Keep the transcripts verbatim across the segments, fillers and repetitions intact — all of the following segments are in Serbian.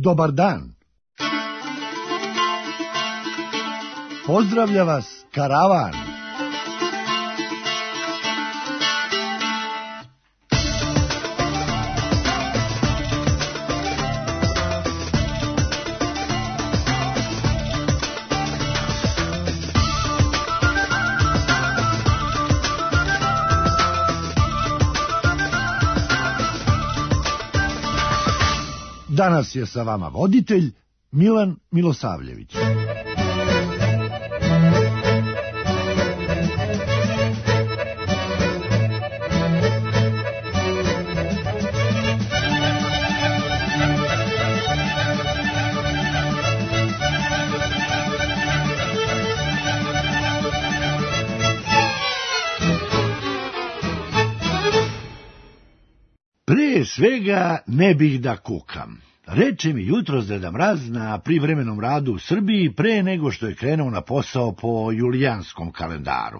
dobar dan. Pozdravlja vas karavan. Danas je sa vama voditelj Milan Milosavljević. Prije svega ne bih da kukam. Reče mi jutros Deda Mraz na privremenom radu u Srbiji pre nego što je krenuo na posao po julijanskom kalendaru.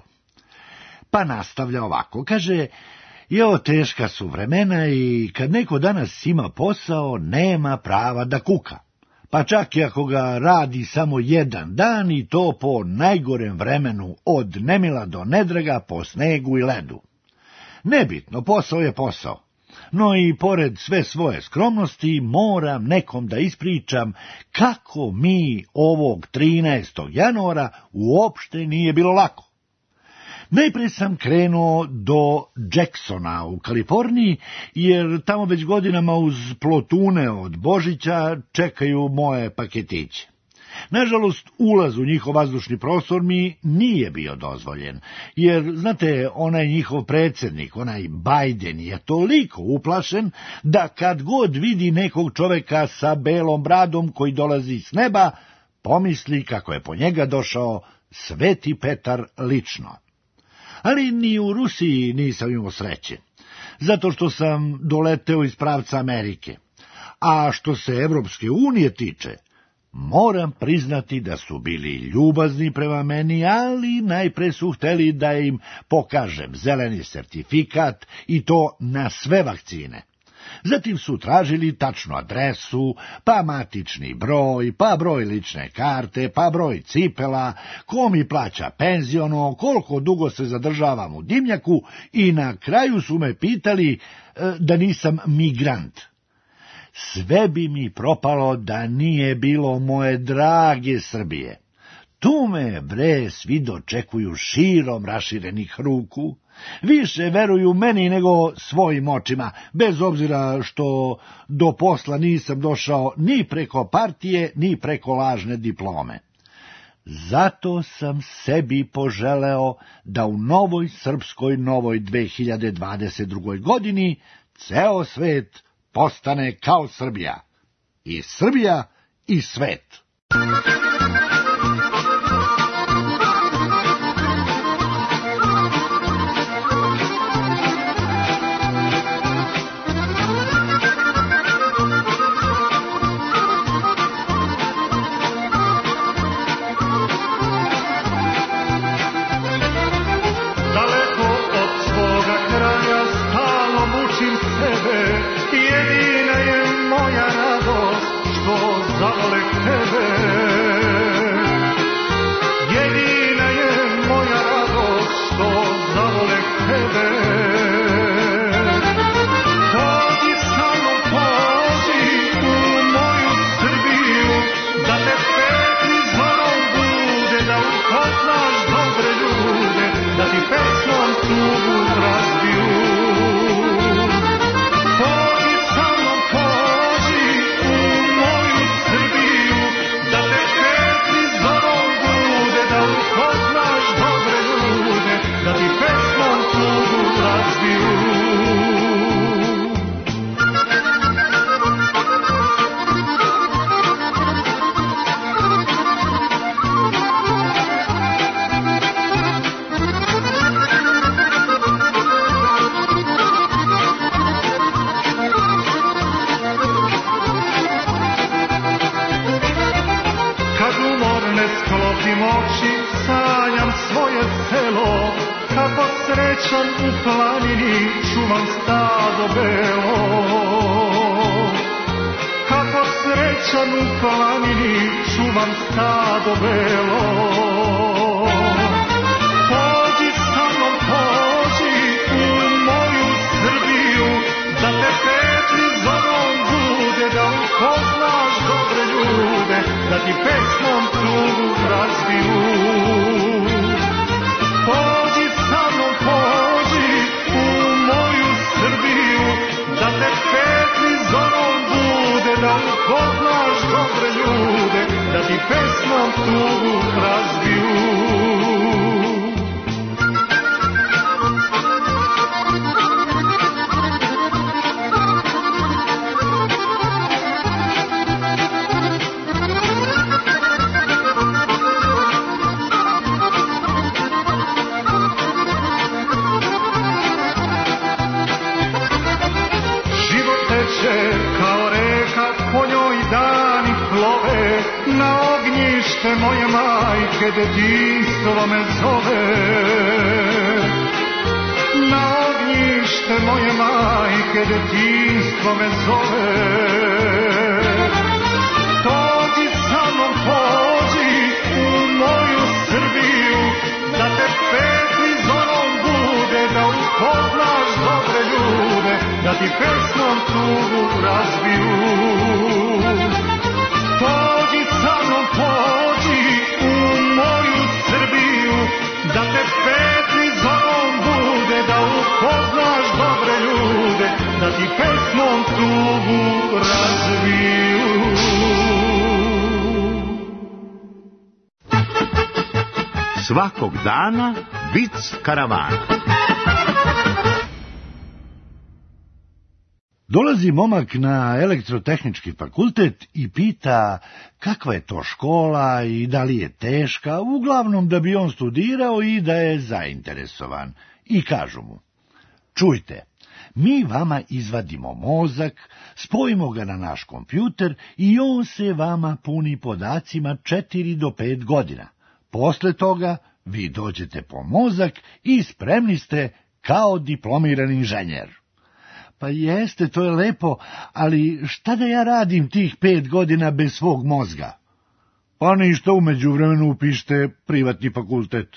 Pa nastavlja ovako, kaže, jo, teška su vremena i kad neko danas ima posao, nema prava da kuka. Pa čak i ako ga radi samo jedan dan i to po najgorem vremenu od nemila do nedraga po snegu i ledu. Nebitno, posao je posao. No i pored sve svoje skromnosti moram nekom da ispričam kako mi ovog trinaestog januara uopšte nije bilo lako. Najpre sam krenuo do Jacksona u Kaliforniji, jer tamo već godinama uz plotune od Božića čekaju moje paketiće. Nažalost, ulaz u njihov vazdušni prostor mi nije bio dozvoljen, jer, znate, onaj njihov predsjednik, onaj Biden, je toliko uplašen da kad god vidi nekog čoveka sa belom bradom koji dolazi s neba, pomisli kako je po njega došao Sveti Petar lično. Ali ni u Rusiji nisam imao sreće, zato što sam doleteo iz pravca Amerike. A što se Evropske unije tiče, moram priznati da su bili ljubazni prema meni, ali najpre su hteli da im pokažem zeleni sertifikat i to na sve vakcine. Zatim su tražili tačnu adresu, pa matični broj, pa broj lične karte, pa broj cipela, ko mi plaća penziono, koliko dugo se zadržavam u dimnjaku i na kraju su me pitali e, da nisam migrant. Sve bi mi propalo da nije bilo moje drage Srbije. Tu me, bre, svi dočekuju širom raširenih ruku, više veruju meni nego svojim očima, bez obzira što do posla nisam došao ni preko partije, ni preko lažne diplome. Zato sam sebi poželeo da u novoj srpskoj novoj dve hiljade dvadeset druge. godini ceo svet postane kao Srbija. I Srbija i svet. srećan u planini, čuvam stado belo. Kako srećan u planini, čuvam stado belo. Pođi sa mnom, pođi u moju Srbiju, da te petli zorom bude, da upoznaš dobre ljude, da ti pesmom tugu razbiju. Pođi sa mnom, pođi u moju Srbiju, da te petli zorom bude, da upoznaš dobre ljude, da ti pesmom tugu razbiju. Kao reka, po njoj dani plove, na ognjište moje majke detinjstvo me zove. Na ognjište moje majke detinjstvo me zove. Dođi sa mnom, pođi u moju Srbiju, da te petli zorom bude, da upoznaš dobre ljude, da ti pesmom tugu razbiju. Pođi sa mnom, pođi u moju Srbiju, da te petli zorom bude, da upoznaš dobre ljude, da ti pesmom tugu razbiju. Svakog dana vic karavana. Dolazi momak na elektrotehnički fakultet i pita kakva je to škola i da li je teška, uglavnom da bi on studirao i da je zainteresovan. I kažu mu, čujte, mi vama izvadimo mozak, spojimo ga na naš kompjuter i on se vama puni podacima četiri do pet godina. Posle toga vi dođete po mozak i spremni ste kao diplomirani inženjer. Pa jeste, to je lepo, ali šta da ja radim tih pet godina bez svog mozga? Pa ništa, u međuvremenu upišite privatni fakultet.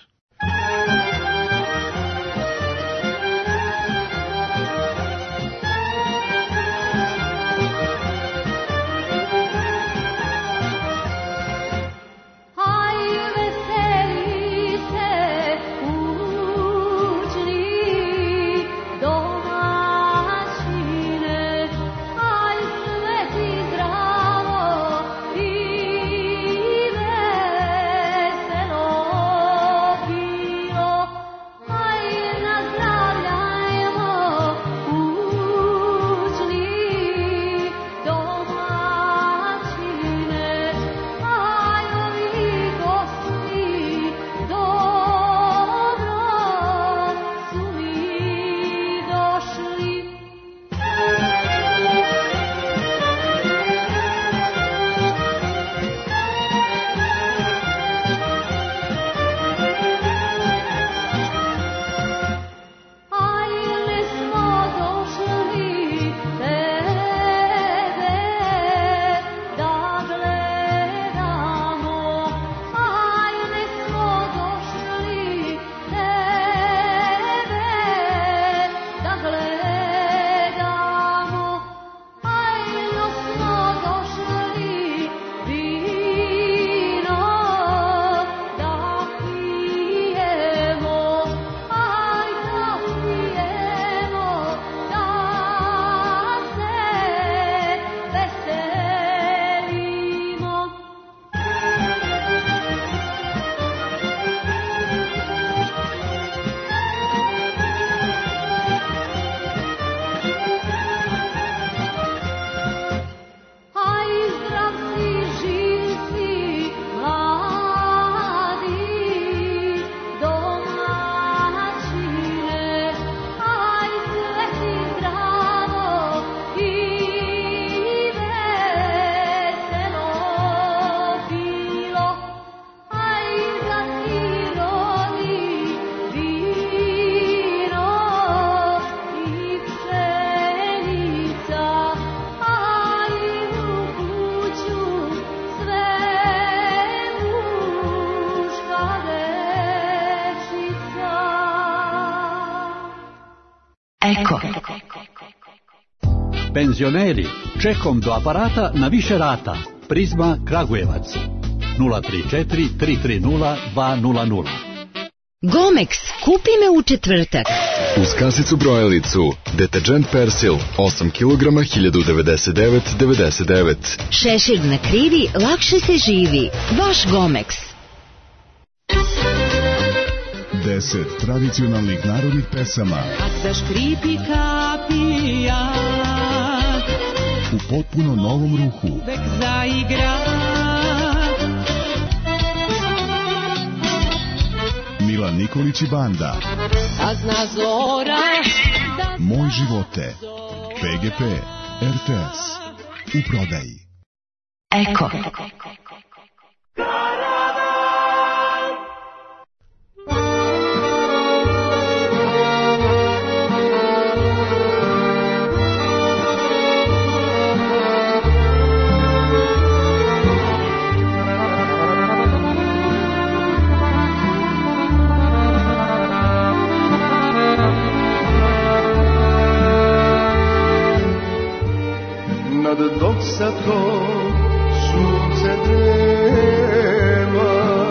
Eko. Penzioneri, čekom do aparata na više rata. Prizma Kragujevac. nula tri četiri tri tri nula dva nula nula. Gomex, kupi me u četvrtak. Uz kasicu brojalicu, deterđent Persil, osam kilograma, hiljadu devedeset devet devedeset devet. Šešir na krivi, lakše se živi. Vaš Gomex. Deset tradicionalnih narodnih pesama. A zaškripi kapija. U potpuno novom ruhu. Vek zaigra. Milan Nikolić i banda. A zna zora. Moj živote. P G P. R T S. U prodaji. Eko. Dok sa to sunce drema,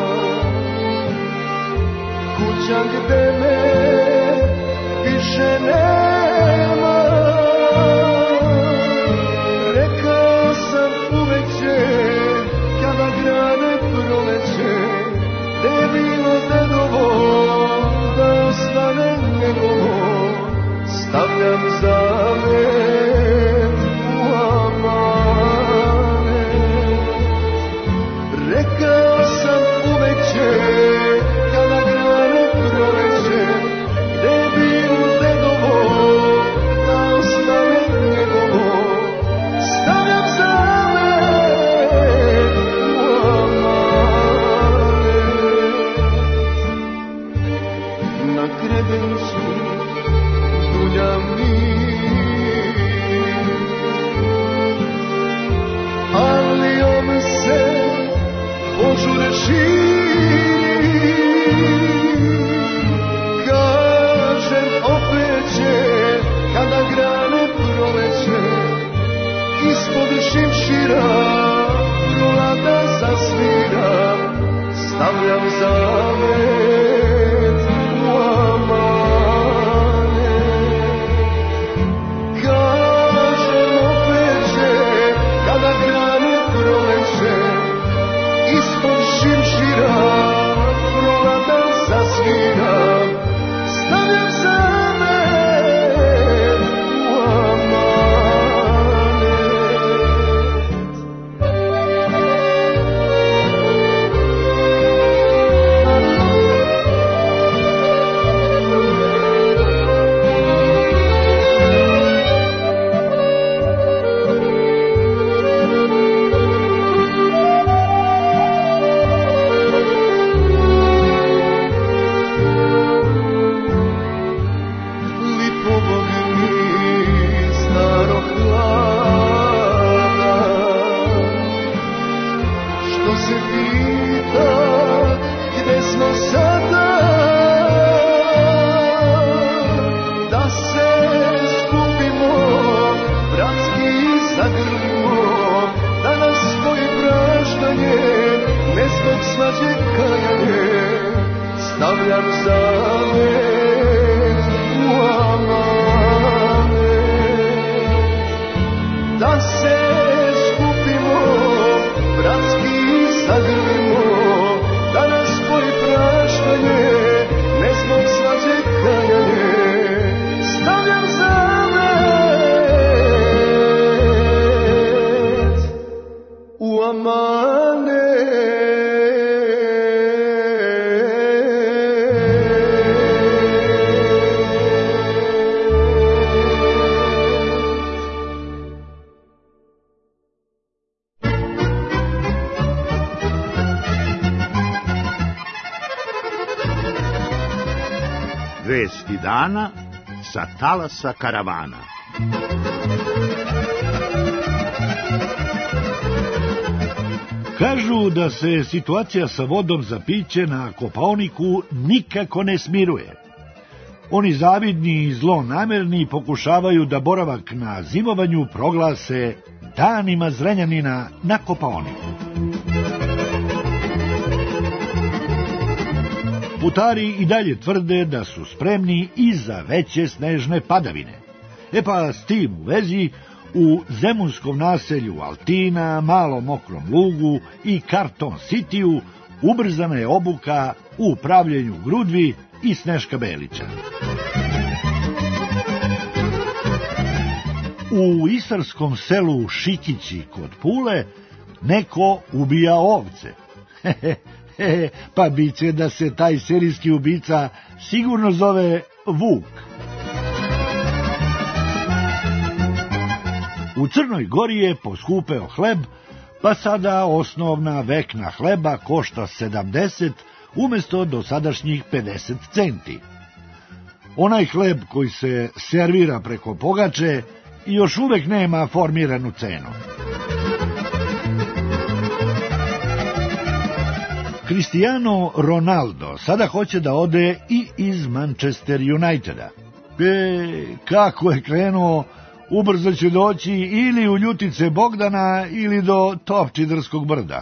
kuća gde me više nema. Rekao sam uveče, kada grane proleće, da je bilo dedovo, da ostane njegovo. Stavljam zavet stavljam zavet u amane. Kažem opet će, kada grane proleće, ispod šimšira prolada zasviram. Stavljam zavet u amane. Stavljam zavet u amane. Da se skupimo, bratski zagrlimo, da nas spoji praštanje, ne zbog svađe kajanje. Stavljam zavet u amane. Vesti dana sa talasa karavana. Kažu da se situacija sa vodom za piće na Kopaoniku nikako ne smiruje. Oni zavidni i zlonamerni pokušavaju da boravak na zimovanju proglase danima Zrenjanina na Kopaoniku. Putari i dalje tvrde da su spremni i za veće snežne padavine. E pa s tim u vezi, u zemunskom naselju Altina, Malom Mokrom Lugu i Karton Cityu ubrzana je obuka u pravljenju grudvi i Sneška Belića. U istarskom selu Šikići kod Pule neko ubija ovce. Pa biće da se taj serijski ubica sigurno zove Vuk. U Crnoj Gori je poskupeo hleb, pa sada osnovna vekna hleba košta sedamdeset umjesto dosadašnjih pedeset centi. Onaj hleb koji se servira preko pogače još uvek nema formiranu cenu. Cristiano Ronaldo sada hoće da ode i iz Manchester Uniteda. E, kako je krenuo, ubrzo će doći ili u Ljutice Bogdana ili do Topčiderskog brda.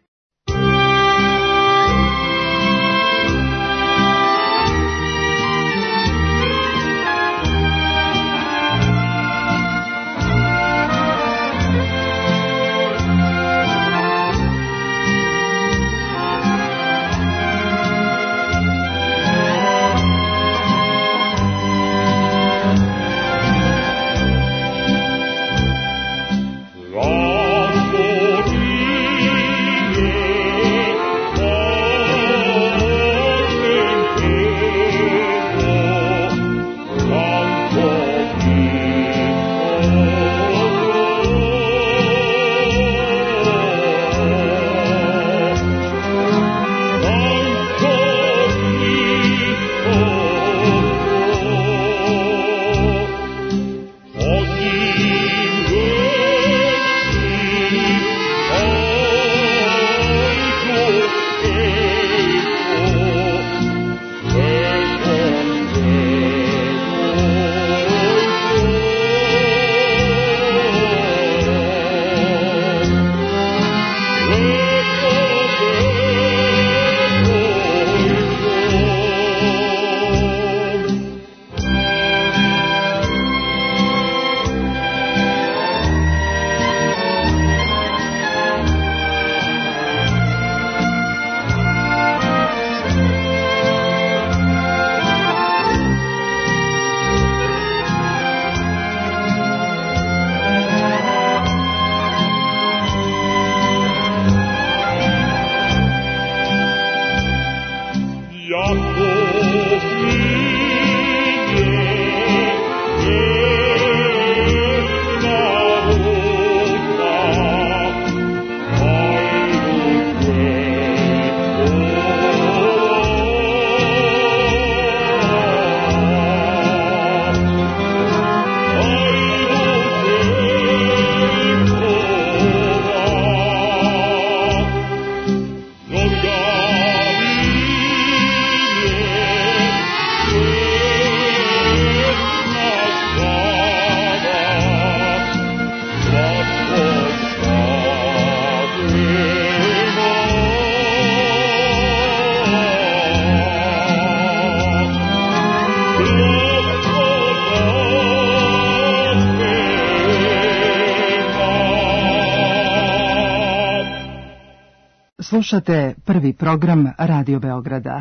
Slušate prvi program Radio Beograda.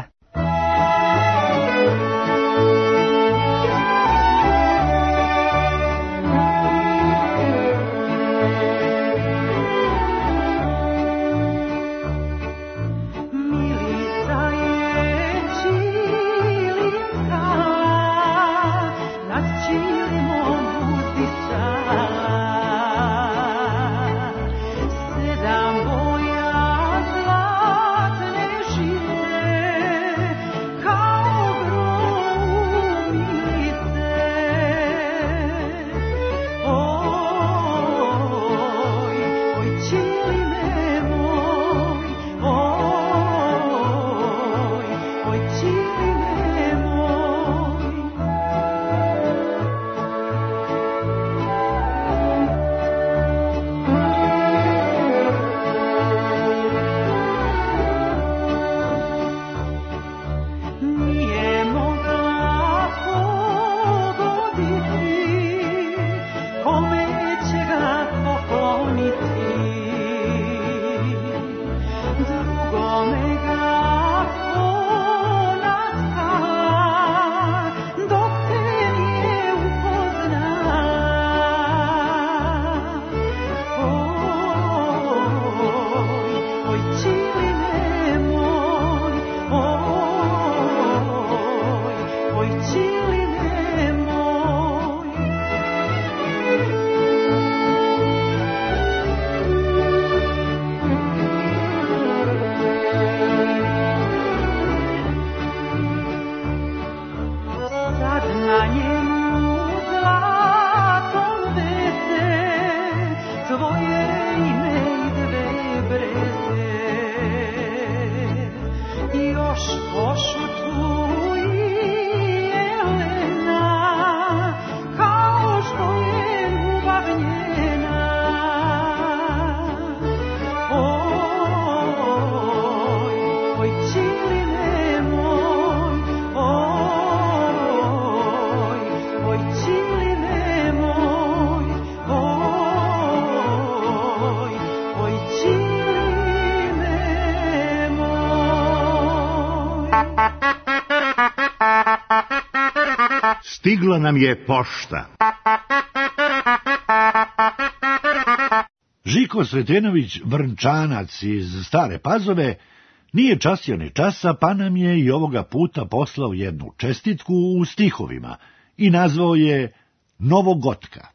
Sedam boja zlatne žile Stigla nam je pošta. Žiko Sretenović, Vrnčanac iz Stare Pazove, nije časio ni časa, pa nam je i ovoga puta poslao jednu čestitku u stihovima i nazvao je Novogotka.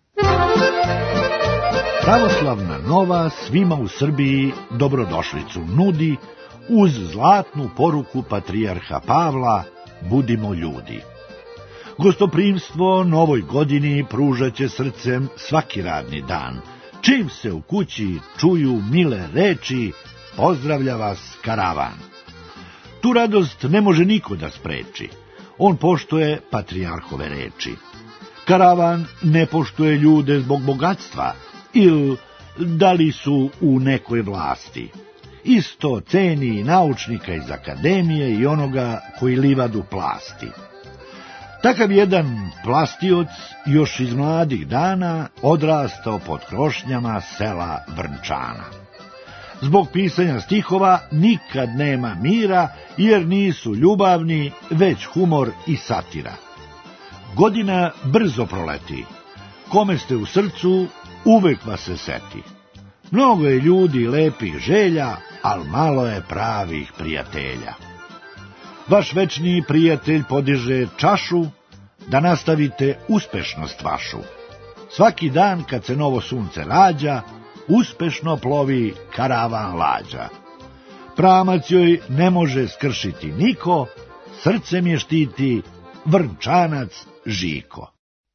Pravoslavna Nova svima u Srbiji dobrodošlicu nudi uz zlatnu poruku patrijarha Pavla: budimo ljudi. Gostoprimstvo novoj godini pružat će srcem svaki radni dan. Čim se u kući čuju mile reči, pozdravlja vas karavan. Tu radost ne može niko da spreči. On poštuje patrijarhove reči. Karavan ne poštuje ljude zbog bogatstva ili da li su u nekoj vlasti. Isto ceni i naučnika iz akademije i onoga koji livadu plasti. Takav jedan plastioc još iz mladih dana odrastao pod krošnjama sela Vrnčana. Zbog pisanja stihova nikad nema mira, jer nisu ljubavni, već humor i satira. Godina brzo proleti. Kome ste u srcu, uvek vas se seti. Mnogo je ljudi lepih želja, al malo je pravih prijatelja. Vaš večni prijatelj podiže čašu, da nastavite uspešnost vašu. Svaki dan kad se novo sunce rađa, uspešno plovi karavan lađa. Pramac joj ne može skršiti niko, srcem je štiti Vrnčanac Žiko.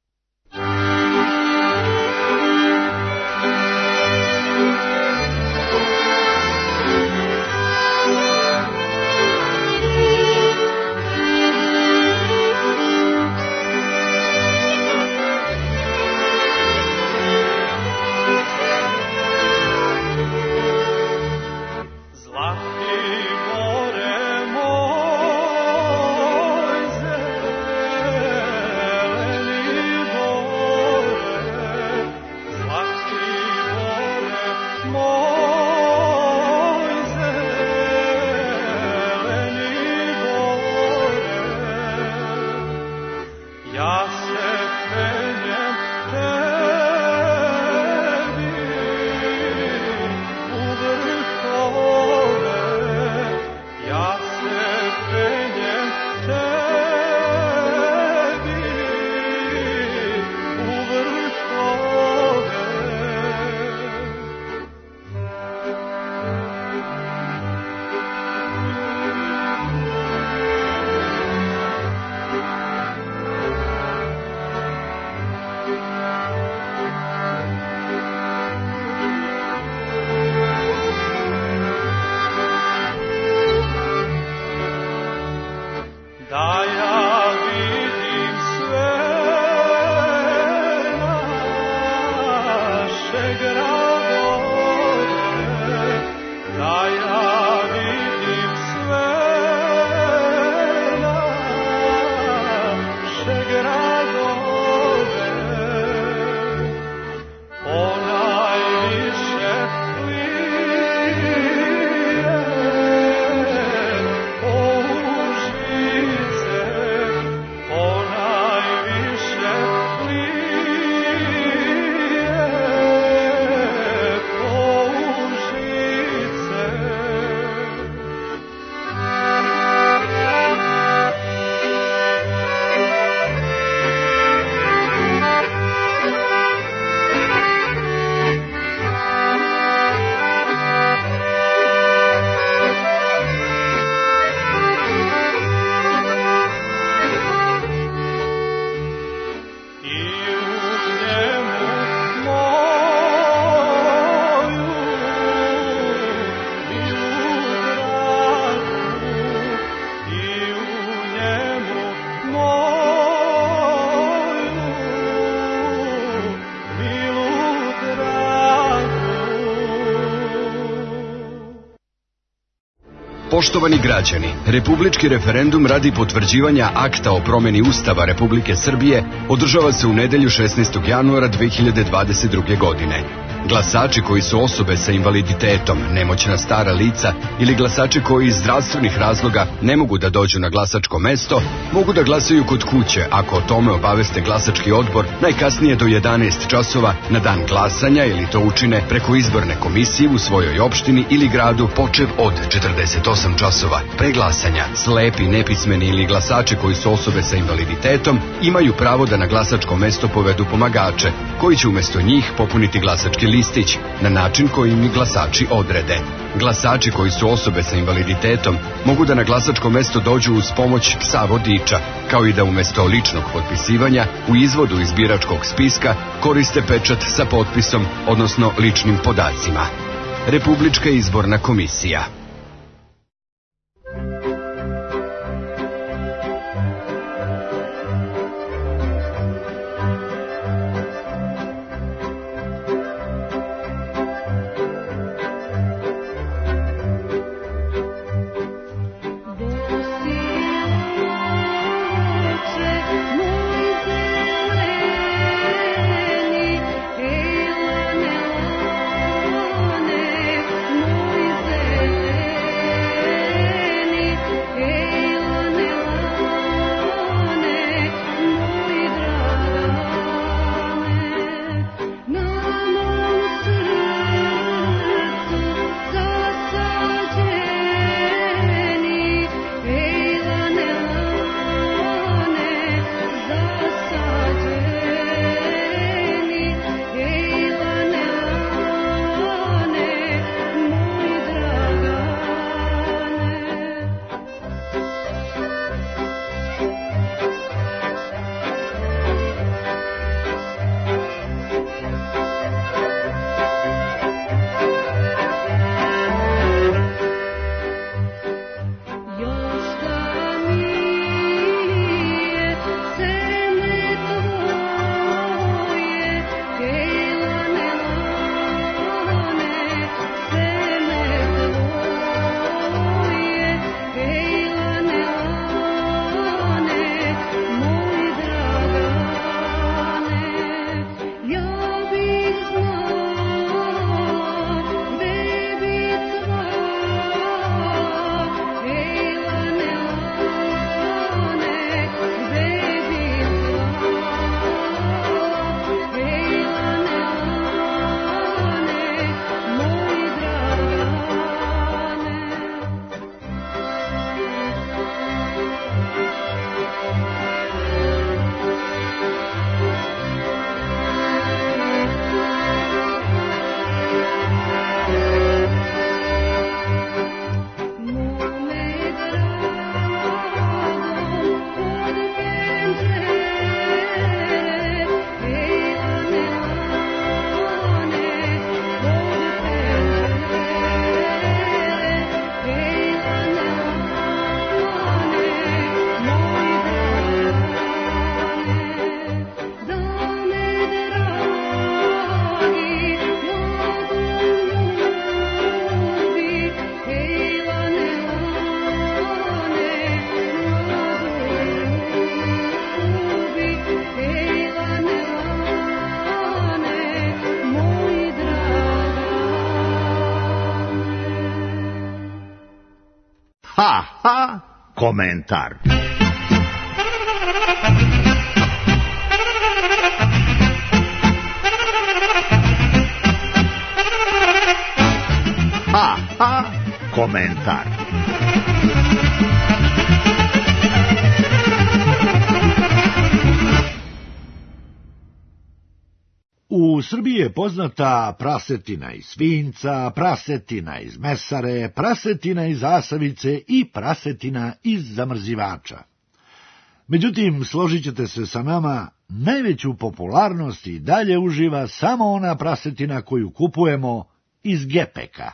Poštovani građani, republički referendum radi potvrđivanja akta o promjeni Ustava Republike Srbije održava se u nedelju šesnaestog januara dve hiljade dvadeset druge. godine. Glasači koji su osobe sa invaliditetom, nemoćna stara lica ili glasači koji iz zdravstvenih razloga ne mogu da dođu na glasačko mesto, mogu da glasaju kod kuće ako o tome obaveste glasački odbor najkasnije do jedanaest časova na dan glasanja ili to učine preko izborne komisije u svojoj opštini ili gradu počev od četrdeset osam časova pre glasanja. Slepi, nepismeni ili glasači koji su osobe sa invaliditetom imaju pravo da na glasačko mesto povedu pomagače koji će umjesto njih popuniti glasački listić na način koji im glasači odrede. Glasači koji su osobe sa invaliditetom mogu da na glasačko mesto dođu uz pomoć psa vodiča, kao i da umjesto ličnog potpisivanja u izvodu iz biračkog spiska koriste pečat sa potpisom, odnosno ličnim podacima. Republička izborna komisija. Ha, ha, komentar. Ha, ha, komentar. U Srbiji je poznata prasetina iz svinjca, prasetina iz mesare, prasetina iz asavice i prasetina iz zamrzivača. Međutim, složit ćete se sa nama, najveću popularnost i dalje uživa samo ona prasetina koju kupujemo iz gepeka.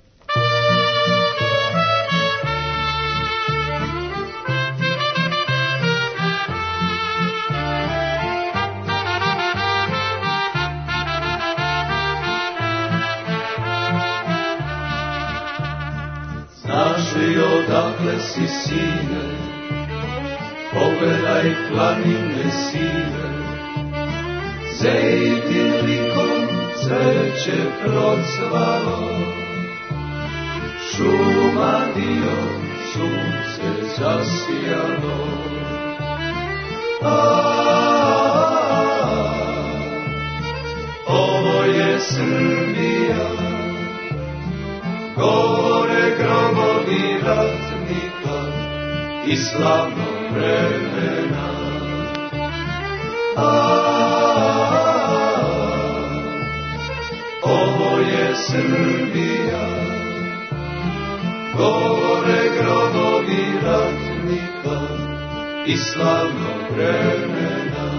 Znaš li odakle si, sine, pogledaj planine sive, zejtin likom cveće procvalo, šuma dio, sunce zasijalo. A, ovo je Srbija, govore grobovi ratnika i slavnog vremena. A, ovo je Srbija, govore grobovi ratnika i slavnog vremena.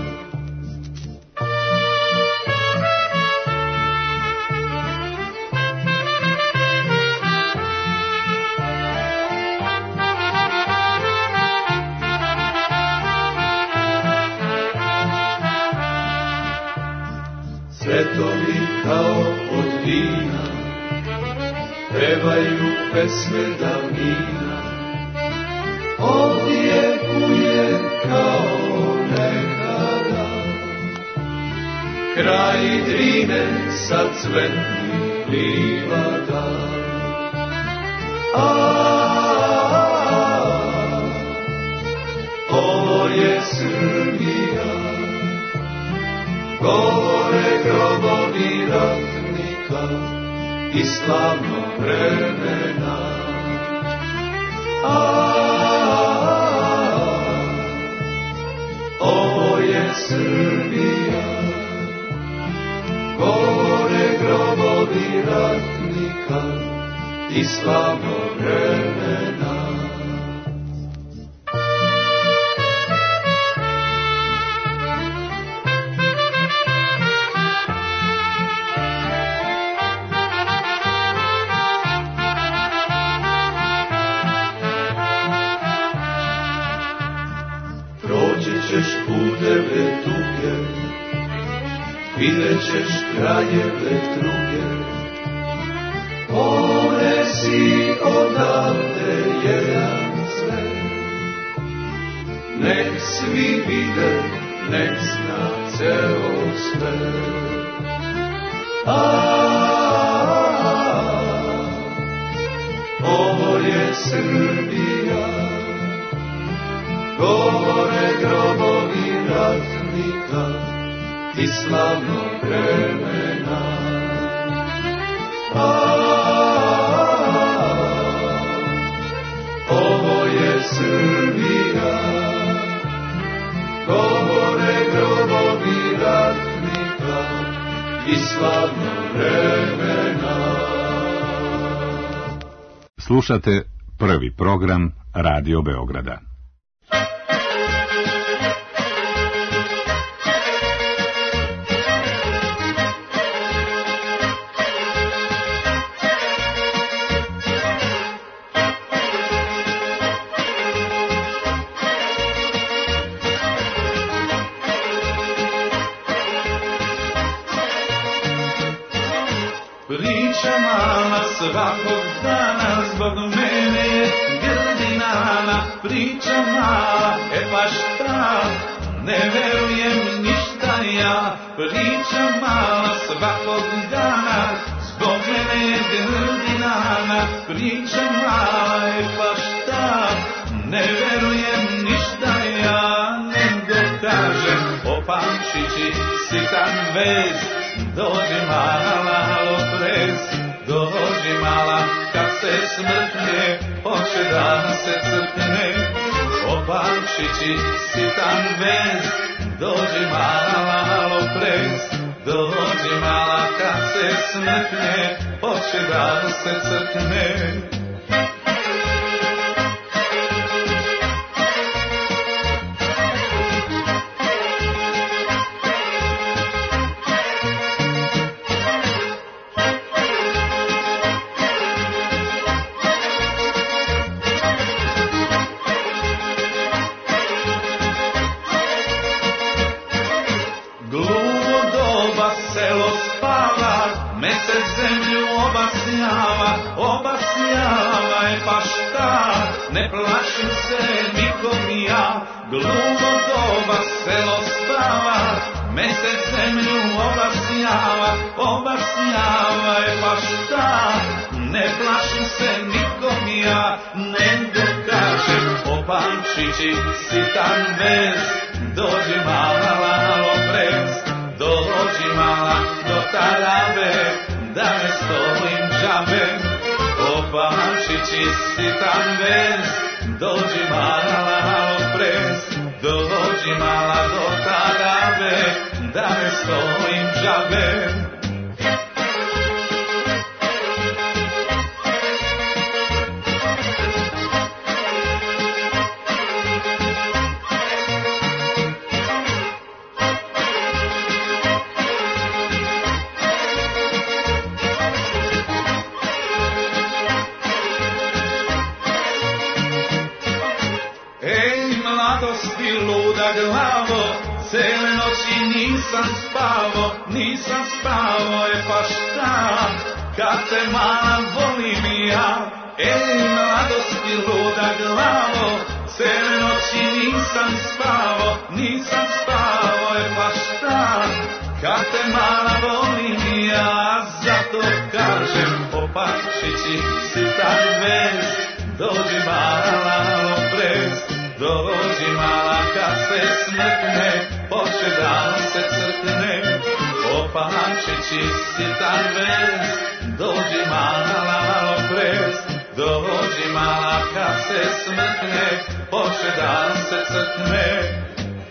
Cvetovi kao od vina pevaju pesme davnina, ovdje kuje kao nekada, kraj Drine sa cvetnih livada. A, ovo je Srbija, govore grobovi ratnika i slavnog vremena. A, ovo je Srbija, govore grobovi ratnika i slavnog vremena. Puteve tuge, vidjet ćeš kraljeve druge, ponesi odavde jedan svet. Nek svi vide, nek zna ceo svet. A, ovo je Srbija, govore grobovi ratnika i slavnog vremena. A, ovo je Srbija, govore grobovi ratnika i slavnog vremena. Slušate prvi program Radio Beograda. Svakog dana zbog mene je grdinana, priča mala, e pa šta, ne verujem ništa ja. Priča mala svakog dana, zbog mene je grdinana, priča mala, e pa šta, ne verujem ništa ja. Nego kažem, opamšići sitan vez, dođe mala oprez. Dođi mala, kad se smrkne, hoće da se crkne. Opamšići sitan vez, dođi mala oprez. Dođi mala, kad se smrkne, hoće da se crkne. Zemlju obasjava, obasjava, e pa šta, ne plašim se nikom ja. Glumo doba selo spava, mesec zemlju obasjava, obasjava, e pa šta, ne plašim se nikom ja, nego kažem, opančići, sitan bez, dođi mala, malo prez, dođi mala, do tarabe, da ne stojim džabe, opančići, sitan bez, dođi mala, malo prez, dođi mala, do tarabe, da ne stojim džabe. Luda glavo, cele noći nisam spavo, nisam spavo, e pa šta, kad te mala volim ja. Ej, mladosti luda glavo, cele noći nisam spavo, nisam spavo, e pa šta, kad te mala volim ja. Zato kažem, opančići, sitan bez, dođi mala, prez, dođi mala, kad se smrkne, poče dan se crkne. Opančići, sitan bez, dođi mala, malo prez, dođi mala, kad se smrkne, poče dan se crkne.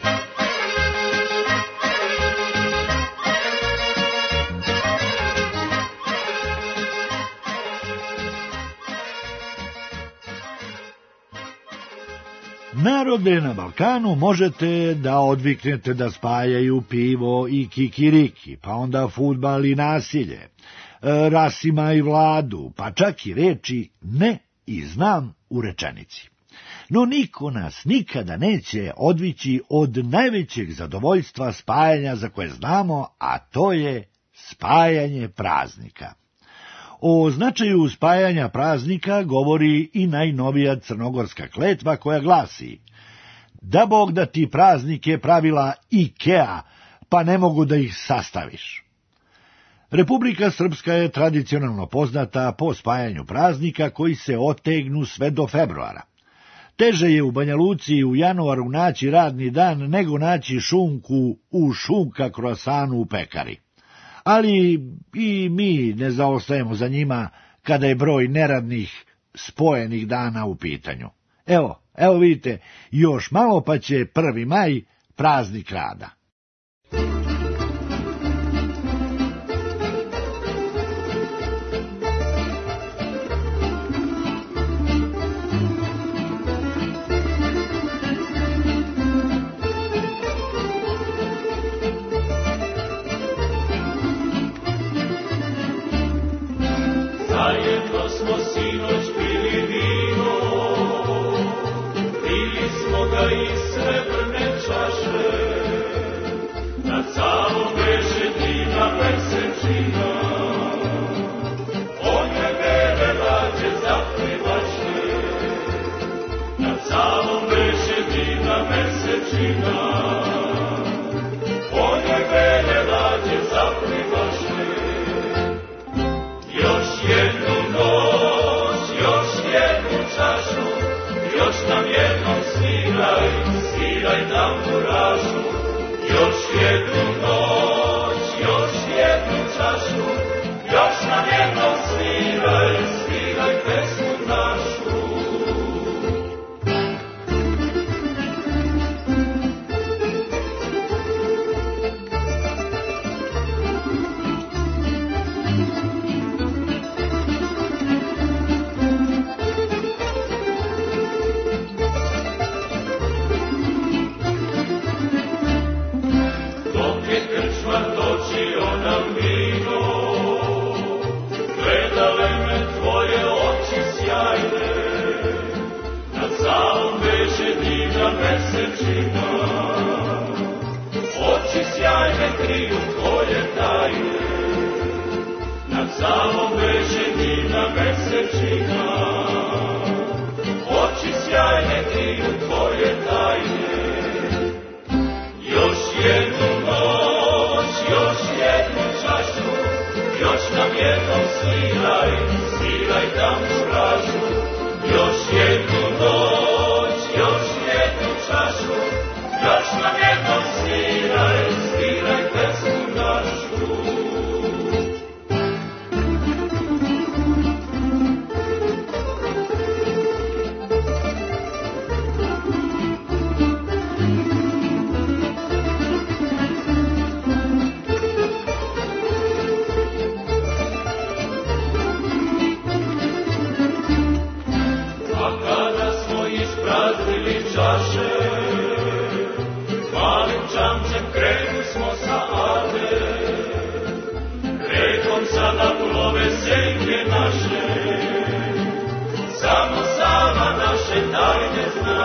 Narode na Balkanu možete da odviknete da spajaju pivo i kikiriki, pa onda fudbal i nasilje, Rasima i Vladu, pa čak i reči ne i znam u rečenici. No niko nas nikada neće odvići od najvećeg zadovoljstva spajanja za koje znamo, a to je spajanje praznika. O značaju spajanja praznika govori i najnovija crnogorska kletva koja glasi: da Bog da ti praznike pravila Ikea, pa ne mogu da ih sastaviš. Republika Srpska je tradicionalno poznata po spajanju praznika koji se otegnu sve do februara. Teže je u Banja Luci u januaru naći radni dan nego naći šunku u šunka kroasanu u pekari. Ali i mi ne zaostajemo za njima kada je broj neradnih spojenih dana u pitanju. Evo, evo vidite, još malo pa će prvi maj praznik rada. Zajedno smo sinoć pili vino, pili smo ga iz srebrne čaše, na calom beše divna mesečina, one bele lađe zaplivaše, na calom beše divna mesečina, one bele lađe zaplivaše. Još jednu noć, još jednu čašu, još nam jednom sviraj, sviraj tamburašu. Još jednu noć, još jednu čašu, još nam jednom sviraj, sviraj pesmu našu. Oči sjajne kriju tvoje tajne, nad salom beže divna mesečina. Oči sjajne kriju tvoje tajne, još jednu noć.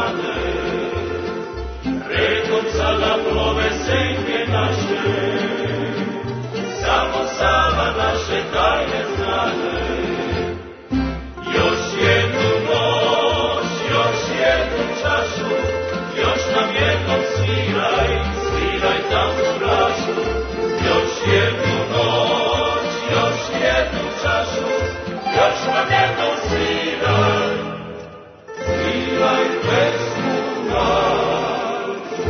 strane, rekom sada plove senke naše, samo Sava naše tajne znane. Još jednu noć, još jednu čašu, još nam jednom sviraj, sviraj tamburašu. Još jednu noć, još jednu čašu, još nam jednom sviraj, sviraj pesmu našu.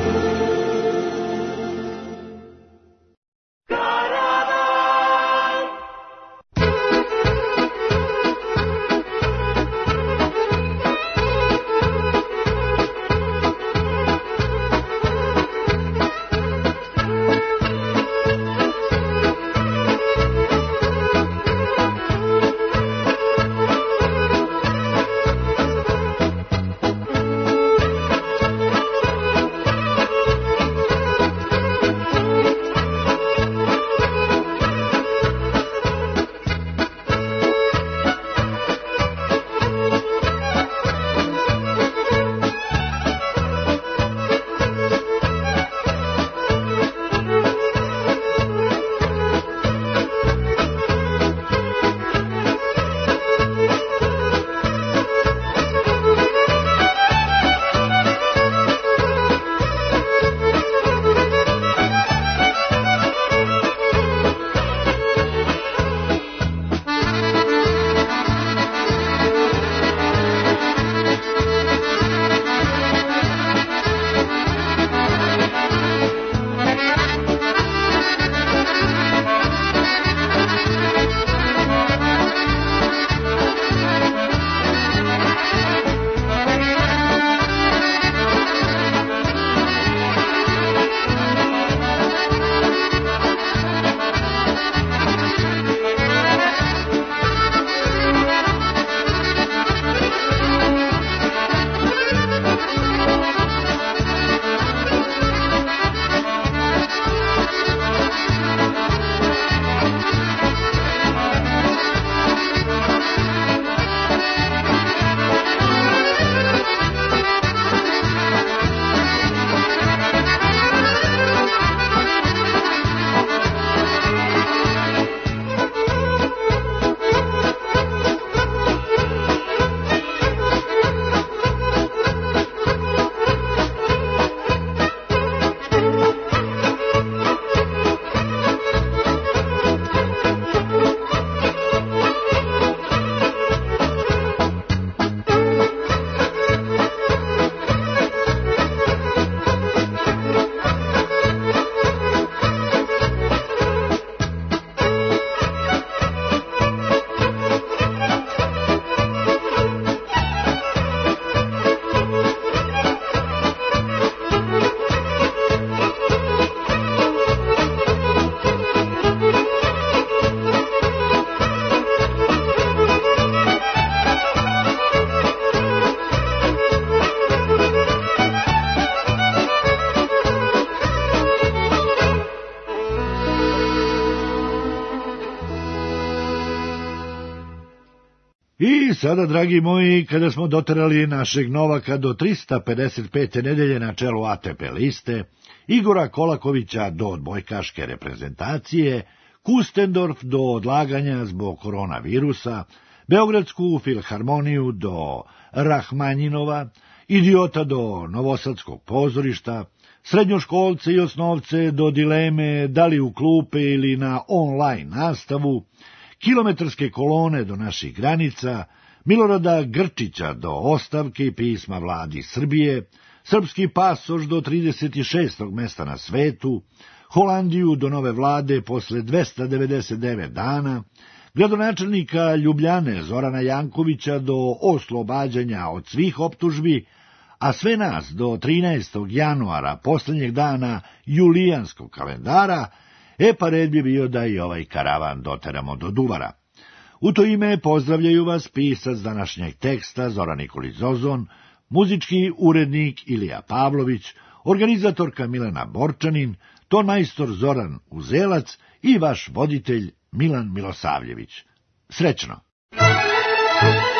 I sada, dragi moji, kada smo doterali našeg Novaka do trista pedeset pete nedelje na čelu A T P liste, Igora Kolakovića do odbojkaške reprezentacije, Kustendorf do odlaganja zbog koronavirusa, Beogradsku filharmoniju do Rahmanjinova, Idiota do Novosadskog pozorišta, srednjoškolce i osnovce do dileme da li u klupe ili na online nastavu, kilometarske kolone do naših granica, Milorada Grčića do ostavke i pisma vladi Srbije, srpski pasoš do trideset šestog mesta na svetu, Holandiju do nove vlade posle dvesta devedeset devet dana, gradonačelnika Ljubljane Zorana Jankovića do oslobađanja od svih optužbi, a sve nas do trinaestog januara, posljednjeg dana julijanskog kalendara, e pa red bi bio da i ovaj karavan doteramo do Duvara. U to ime pozdravljaju vas pisac današnjeg teksta Zoran Nikolić Zozon, muzički urednik Ilija Pavlović, organizatorka Milena Borčanin, tonmajstor Zoran Uzelac i vaš voditelj Milan Milosavljević. Srećno!